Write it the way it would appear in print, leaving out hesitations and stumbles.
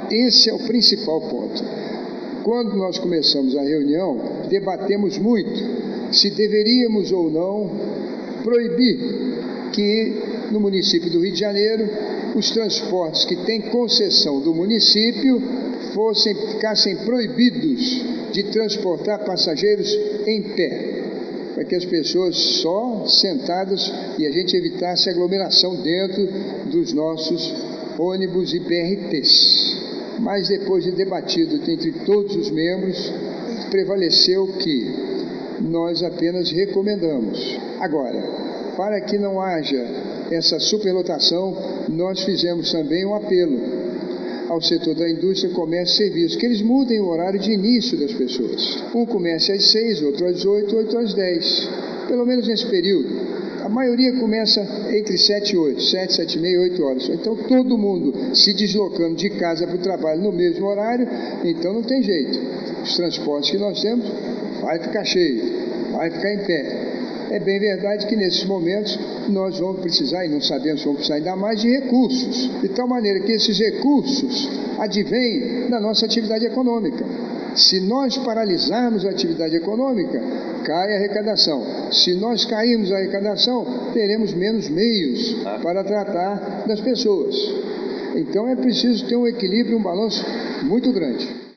Esse é o principal ponto. Quando nós começamos a reunião, debatemos muito se deveríamos ou não proibir que no município do Rio de Janeiro os transportes que têm concessão do município ficassem proibidos de transportar passageiros em pé, para que as pessoas só sentadas e a gente evitasse aglomeração dentro dos nossos ônibus e BRTs. Mas depois de debatido entre todos os membros, prevaleceu que nós apenas recomendamos. Agora, para que não haja essa superlotação, nós fizemos também um apelo ao setor da indústria, comércio e serviços, que eles mudem o horário de início das pessoas. Um comece às 6, outro às 8, outro às 10. Pelo menos nesse período. A maioria começa entre 7 e 8, 7, 7 e meia, 8 horas. Então, todo mundo se deslocando de casa para o trabalho no mesmo horário, então não tem jeito. Os transportes que nós temos vai ficar cheio, vai ficar em pé. É bem verdade que nesses momentos nós vamos precisar, e não sabemos se vamos precisar ainda mais, de recursos. De tal maneira que esses recursos advêm da nossa atividade econômica. Se nós paralisarmos a atividade econômica, cai a arrecadação. Se nós cairmos a arrecadação, teremos menos meios para tratar das pessoas. Então é preciso ter um equilíbrio, um balanço muito grande.